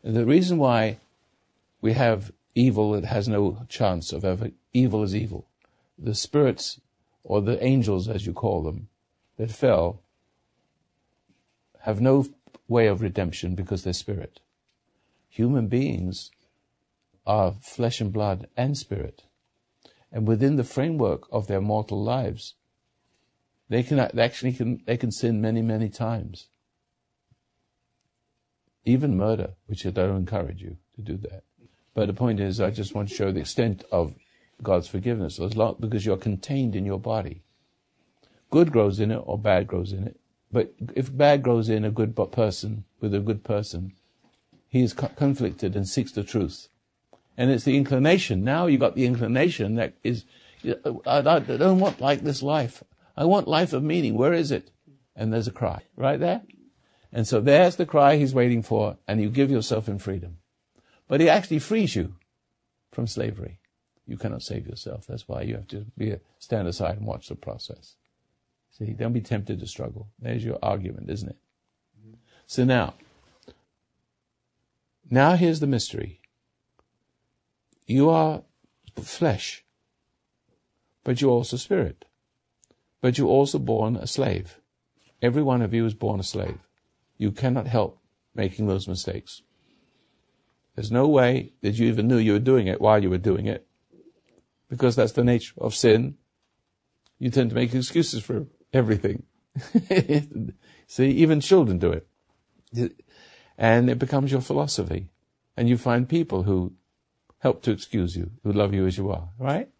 The reason why we have evil that has no chance of ever, evil is evil. The spirits, or the angels as you call them, that fell, have no way of redemption because they're spirit. Human beings are flesh and blood and spirit. And within the framework of their mortal lives, they can sin many, many times. Even murder, which I don't encourage you to do that. But the point is, I just want to show the extent of God's forgiveness, because you're contained in your body. Good grows in it or bad grows in it. But if bad grows in a good person, with a good person, he is conflicted and seeks the truth. And it's the inclination. Now you got the inclination that is, I don't want like this life. I want life of meaning. Where is it? And there's a cry right there. And so there's the cry he's waiting for, and you give yourself in freedom. But he actually frees you from slavery. You cannot save yourself. That's why you have to stand aside and watch the process. See, don't be tempted to struggle. There's your argument, isn't it? Mm-hmm. So now here's the mystery. You are flesh, but you're also spirit. But you're also born a slave. Every one of you is born a slave. You cannot help making those mistakes. There's no way that you even knew you were doing it while you were doing it, because that's the nature of sin. You tend to make excuses for everything. See, even children do it. And it becomes your philosophy. And you find people who help to excuse you, who love you as you are, right?